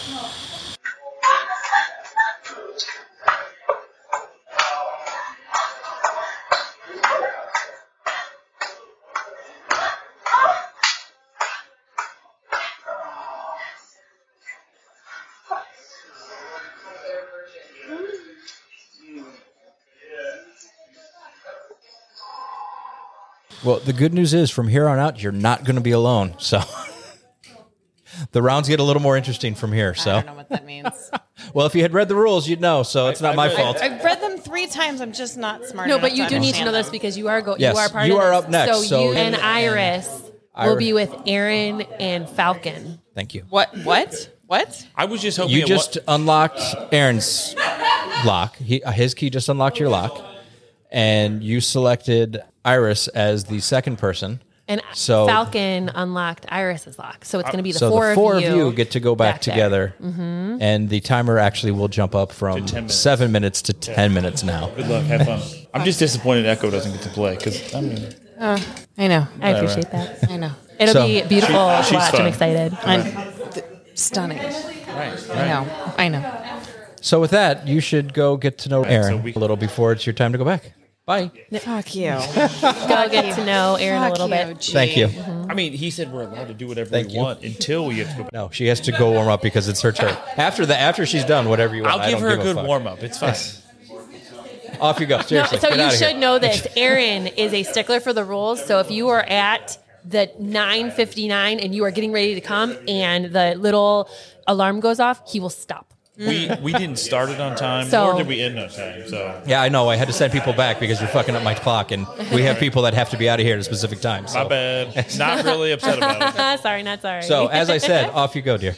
B: Well, the good news is from here on out, you're not going to be alone. So the rounds get a little more interesting from here. So
N: I don't know what that means.
B: well, if you had read the rules, you'd know. So it's not my fault.
N: I've read them three times. I'm just not smart.
D: No,
N: enough
D: but you
N: to
D: do need to
N: understand
D: know this
N: them.
D: because you are go.
B: Yes,
D: you are part
B: you
D: of
B: are
D: this.
B: up next,
D: So,
B: so-
D: you and Iris will
B: Iris-
D: be with Aaron and Falcon.
B: Thank you.
N: What? What? What?
L: I was just hoping
B: You
L: it
B: just unlocked Aaron's lock. He, uh, his key just unlocked your lock, and you selected Iris as the second person.
D: And
B: So-
D: Falcon unlocked Iris's lock. So it's going to be the
B: so
D: four,
B: the four
D: of, you
B: get to go back,
D: there.
B: together,
D: Mhm.
B: and the timer actually will jump up from
L: To ten minutes.
B: seven minutes to ten minutes now.
L: Good luck. Have fun. I'm just disappointed Echo doesn't get to play because I mean,
N: Uh, I know.
D: I appreciate that.
N: I know.
D: It'll
B: So-
D: be beautiful
L: She-
D: to
L: she's
D: watch.
L: fun.
D: I'm excited.
N: I'm th- stunning.
L: right,
N: I know. I know.
B: So with that, you should go get to know
L: Right,
B: Aaron
L: so we-
B: a little before it's your time to go back. Bye.
N: Fuck you.
D: Go get to know Aaron a
N: Fuck
D: little
N: you,
D: bit.
N: G.
B: Thank you.
L: I mean, he said we're allowed to do whatever
B: Thank
L: we
B: you.
L: want until we get to go.
B: No, she has to go warm up because it's her turn. After the after she's done, whatever you want.
L: I'll
B: I
L: give
B: don't
L: her a
B: give
L: good
B: fuck.
L: warm up. It's fine.
B: Off you go.
D: No,
B: Seriously.
D: so
B: get
D: you
B: out of
D: should
B: here.
D: know this. Aaron is a stickler for the rules. So if you are at the nine fifty-nine and you are getting ready to come and the little alarm goes off, he will stop.
L: We we didn't start it on time,
D: So-
L: nor did we end on time. So
B: Yeah, I know. I had to send people back because you're fucking up my clock, and we have people that have to be out of here at a specific time. So.
L: my bad. Not really upset about it.
D: Sorry, not sorry.
B: So, as I said, off you go, dear.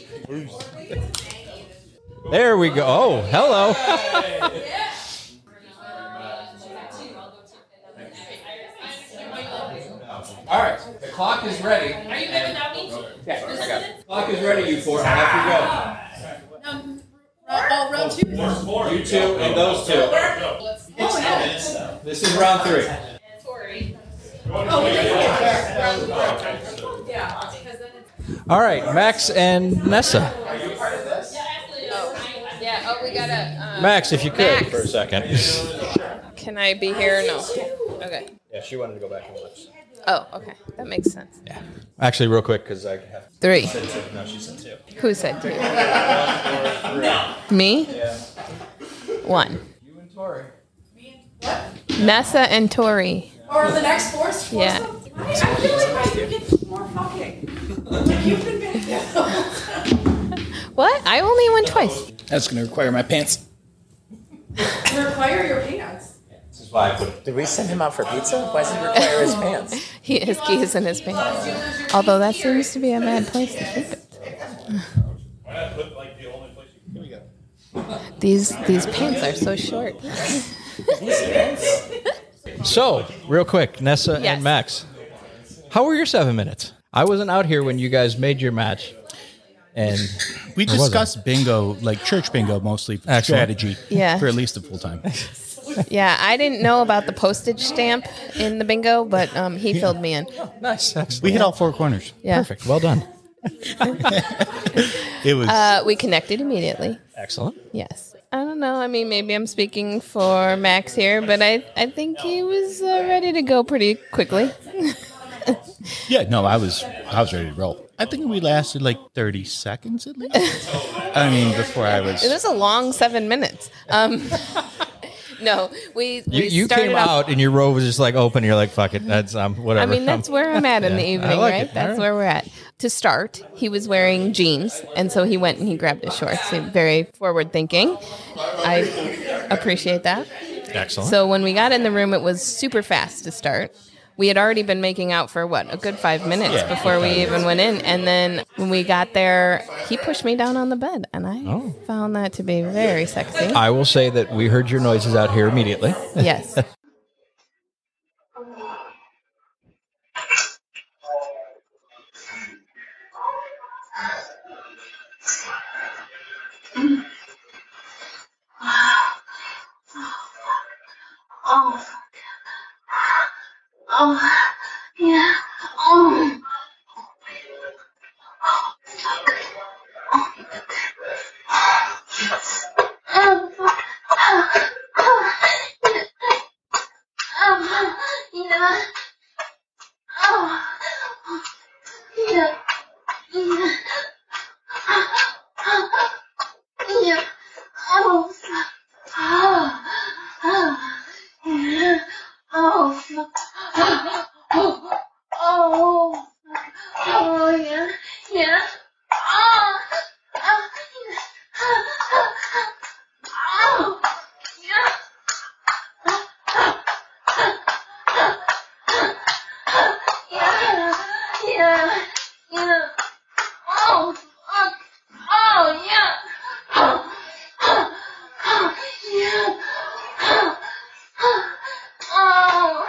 B: There we go. Oh, hello. All right, the clock is ready.
D: Are you good without me?
B: Yeah, I got it. Clock is ready, you four. Off you go.
M: Oh, round two.
B: You two and those two. This is round three. All right, Max and Nessa.
A: Yeah. Oh, we gotta. Um,
B: Max, if you could
A: Max.
B: for a second.
A: Can I be here? No. Okay.
B: Yeah, she wanted to go back and watch.
A: Oh, okay. That makes sense.
B: Yeah. Actually, real quick, because I have
A: Three.
B: No, she said two.
A: Who said three? Me?
B: Yeah.
A: One.
B: You and Tori.
A: Nessa and Tori.
M: Or the next force?
A: Yeah.
M: I feel like I could get more fucking. Like you've been back there.
A: What? I only went twice.
G: That's going to require my pants.
M: Require your pants.
B: This is why I put.
J: Did we send him out for pizza? Why does he require his pants?
A: He has keys in his pants. Although that seems to be a bad place to keep it. These these pants are so short.
B: So, real quick, Nessa
A: Yes.
B: and Max, how were your seven minutes? I wasn't out here when you guys made your match, and
G: We
B: or was I?
G: discussed bingo, like church bingo, mostly for
B: Excellent.
G: strategy
A: Yeah.
G: for at least a full time.
A: Yeah, I didn't know about the postage stamp in the bingo, but um, he filled me in.
B: Nice, excellent.
G: We hit all four corners.
A: Yeah.
B: Perfect. Well done.
G: It was
A: Uh, we connected immediately.
B: Excellent.
A: Yes. I don't know. I mean, maybe I'm speaking for Max here, but I, I think he was uh, ready to go pretty quickly.
G: yeah. No, I was I was ready to roll. I think we lasted like thirty seconds at least. I mean, before I was.
A: It was a long seven minutes. Um, no, we,
B: You,
A: we
B: you
A: started
B: came
A: off-
B: out and your row was just like open. You're like, fuck it. That's um,
A: I
B: whatever.
A: mean, that's where I'm at in the
B: Yeah. I
A: evening,
B: like
A: right?
B: it.
A: That's
B: All right.
A: where we're at. To start, he was wearing jeans, and so he went and he grabbed his shorts. So very forward thinking. I appreciate that.
B: Excellent.
A: So when we got in the room, it was super fast to start. We had already been making out for what, a good five minutes
B: Yeah,
A: before we
B: five
A: even went in. And then when we got there, he pushed me down on the bed, and I
B: Oh.
A: found that to be very sexy.
B: I will say that we heard your noises out here immediately.
A: Yes.
E: Oh, oh, yeah, oh, yeah, oh, yeah, yeah, yeah, oh, oh, oh. Yeah. Oh, fuck. Oh, oh, oh, yeah, yeah. Oh, oh, oh, yeah. Yeah, yeah, yeah. Oh, fuck. Oh, yeah. Oh, oh, oh, yeah. Oh, oh,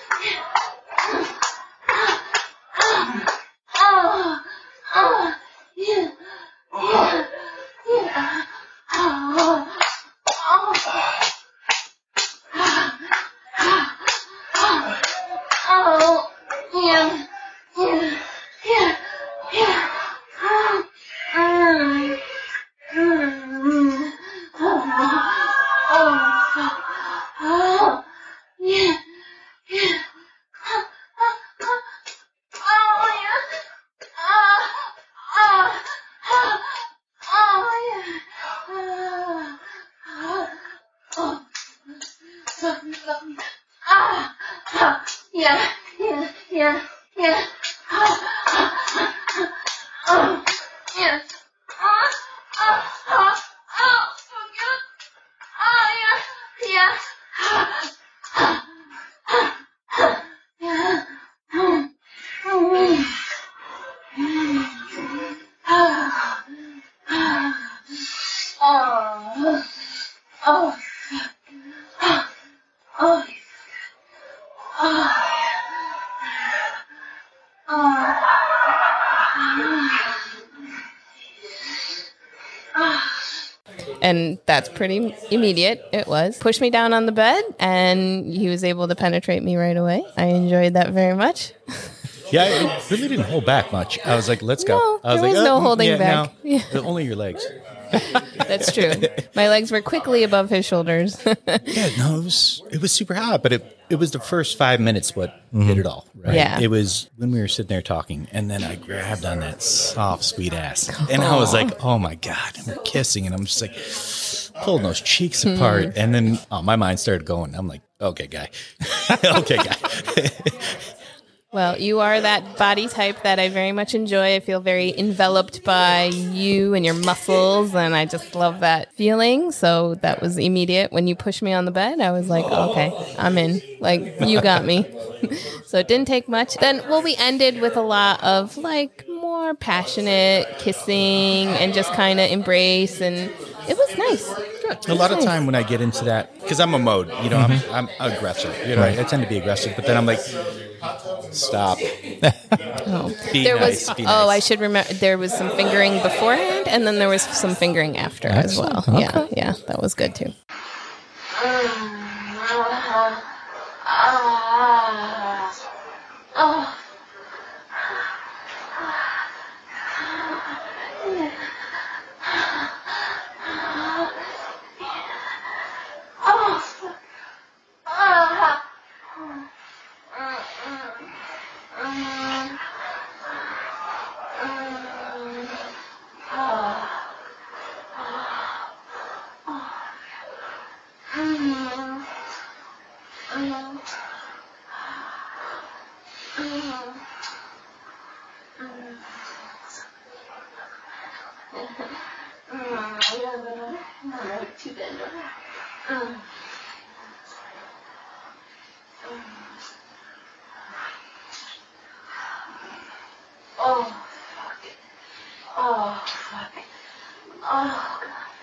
E: oh, oh, yeah, yeah, yeah, oh, oh, oh, yeah, yeah, yeah, yeah, oh, mm, mm, oh, oh, yeah, yeah. Oh, yeah. Oh, oh, oh, oh, yeah. Oh, oh, oh, oh, yeah, yeah, yeah, yeah. Oh, oh, yeah. Oh, oh, oh, oh. Oh, oh, oh, oh.
A: And that's pretty immediate. It was. Pushed me down on the bed, and he was able to penetrate me right away. I enjoyed that very much.
G: Yeah, it really didn't hold back much. I was like, let's go.
A: No,
G: I was
A: there
G: like,
A: was no
G: oh,
A: holding
G: yeah,
A: back.
G: no,
A: Yeah.
G: only your legs.
A: That's true. My legs were quickly above his shoulders.
G: Yeah, no, it was it was super hot, but it it was the first five minutes what
B: Mm-hmm.
G: did it all. Right?
A: Yeah.
G: It was when we were sitting there talking, and then I grabbed on that soft, sweet ass, and I was like, oh my god, and we're kissing, and I'm just like pulling those cheeks
A: Hmm.
G: apart, and then oh, my mind started going. I'm like, okay, guy, okay, guy.
A: Well, you are that body type that I very much enjoy. I feel very enveloped by you and your muscles, and I just love that feeling. So that was immediate. When you pushed me on the bed, I was like, okay, I'm in. Like, you got me. So it didn't take much. Then, well, we ended with a lot of, like, more passionate kissing and just kind of embrace, and it was nice.
G: A lot of time when I get into that, because I'm a mode, you know,
B: Mm-hmm.
G: I'm I'm aggressive. You know,
B: Right.
G: I tend to be aggressive, but then I'm like, stop.
A: Oh.
G: Be
A: there
G: nice,
A: was
G: be
A: oh,
G: nice.
A: I should remember. There was some fingering beforehand, and then there was some fingering after as well.
B: Excellent.
A: Yeah,
B: Okay.
A: yeah, that was good too.
E: Oh. Oh, fuck. Oh, fuck. Oh,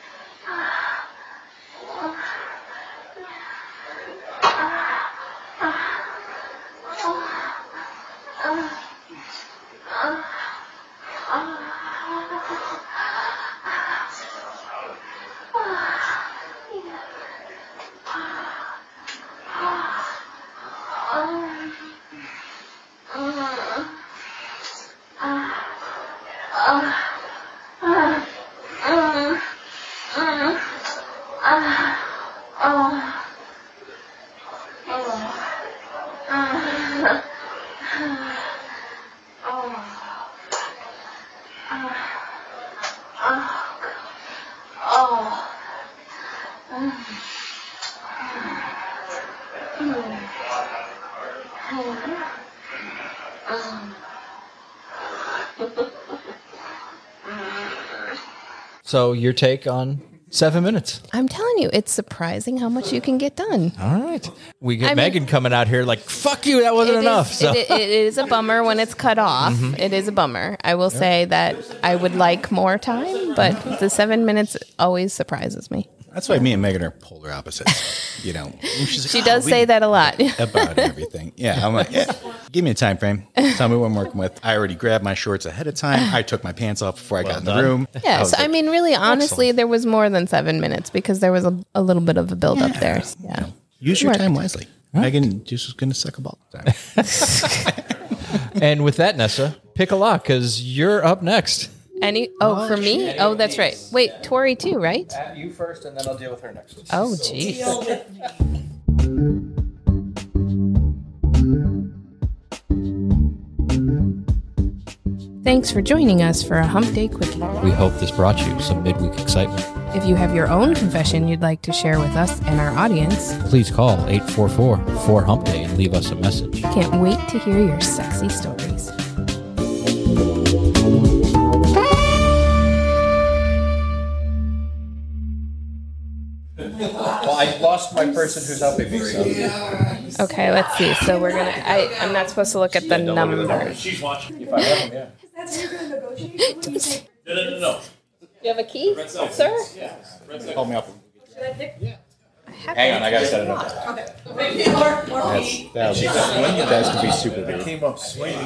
B: So your take on seven minutes?
A: I'm telling you, it's surprising how much you can get done.
B: All right. We get
A: I mean-
B: Megan coming out here like, fuck you, that wasn't
A: It is-
B: enough. so.
A: it, it is a bummer when it's cut off.
B: Mhm.
A: It is a bummer. I will say that I would like more time, but the seven minutes always surprises me.
G: That's why me and Megan are polar opposites. You know, she's like,
A: She
G: "Oh,
A: does
G: we
A: say that a lot.
G: about everything. Yeah, I'm like, yeah, give me a time frame. Tell me what I'm working with. I already grabbed my shorts ahead of time. I took my pants off before I got in the
B: done.
G: room.
A: Yeah,
G: was
A: so I
G: like,
A: mean, really, honestly, there was more than seven minutes because there was a, a little bit of a build up there. Yeah.
G: use your
A: Worked.
G: time wisely. Megan just was going to suck a ball all the time.
B: And with that, Nessa, pick a lock because you're up next.
A: Any? Oh, for me? Oh, that's right. Wait, Tori too, right?
B: You first, and then I'll deal with her next.
A: Oh, jeez. Thanks for joining us for a Hump Day Quickie.
B: We hope this brought you some midweek excitement.
A: If you have your own confession you'd like to share with us and our audience,
B: Please call eight four four, four hump day and leave us a message.
A: can't wait to hear your sexy stories.
B: Well, I lost my person who's helping me, so.
A: Okay, let's see. So we're gonna. I, I'm not supposed to look at the numbers.
L: She's watching. If I have them, yeah.
E: That's how you're going to negotiate?
L: No, no, no, no.
A: You have a key, sir?
L: Call me up.
A: I
N: happens.
B: Hang on, I gotta set it up.
N: Okay.
G: That's, that would be, that could be super duper.
F: Came up swinging.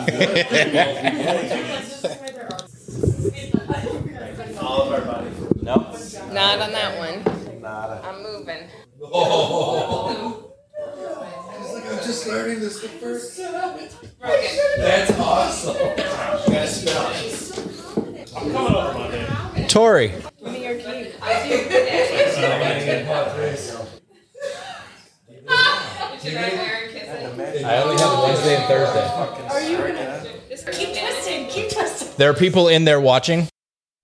F: All of our bodies.
B: No.
N: Not on that one.
F: Nada.
N: I'm moving.
C: Oh. I'm just learning this the first time.
K: That's awesome.
H: I'm coming over Monday.
B: Tori.
N: Give me your key. I
B: I only have Wednesday and Thursday.
N: Are you gonna keep twisting? Keep twisting.
B: There are people in there watching.